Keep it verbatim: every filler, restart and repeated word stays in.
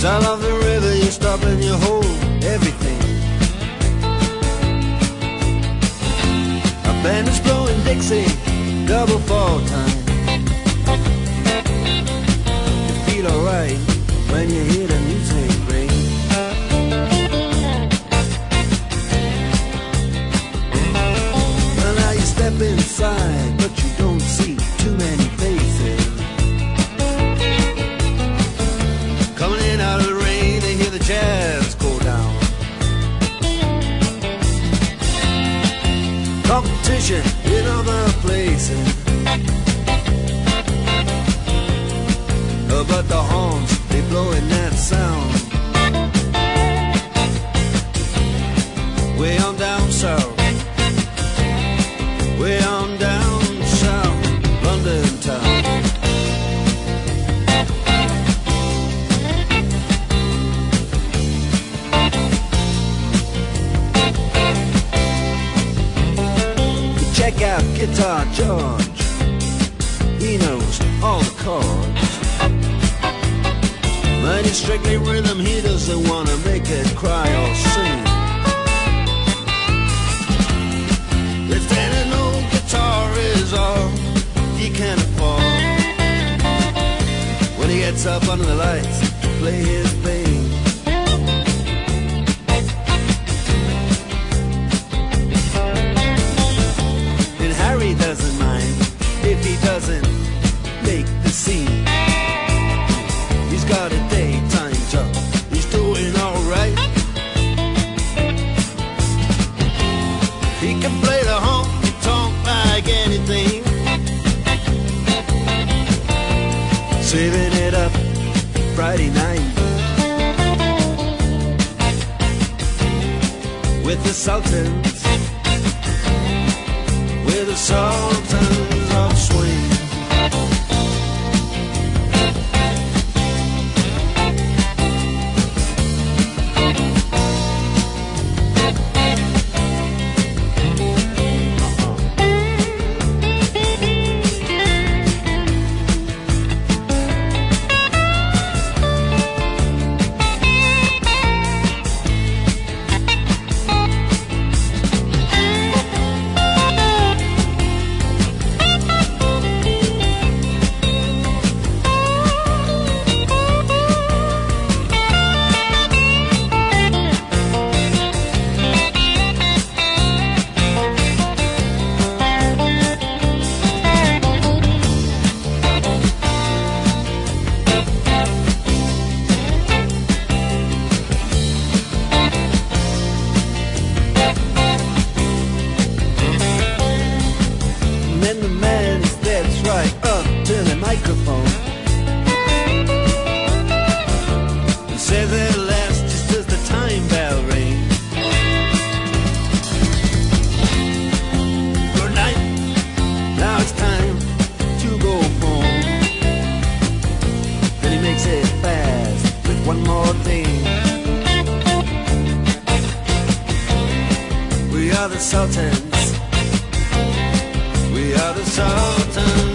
Sound of the river, you stop and you hold everything. A band is blowing Dixie, double fall time. You feel alright when you hear the music ring. Well, now you step inside, but you don't see too many faces. Coming in out of the rain, they hear the jazz go down. Competition in other places, but the horns, they blowing that sound. Way on down south, way on down south, London town. Check out Guitar George, he knows all the chords. But it's strictly rhythm, he doesn't want to make it cry or sing. If any old guitar is all he can afford, when he gets up under the lights to play his thing. And Harry doesn't mind if he doesn't make the scene. He's got a daytime job, he's doing alright. He can play the honky-tonk like anything, saving it up Friday night with the Sultans, with the Sultans of Swing. Microphone and says it lasts just as the time bell rings. Good night, now it's time to go home. Then he makes it fast with one more thing. We are the Sultans, we are the Sultans.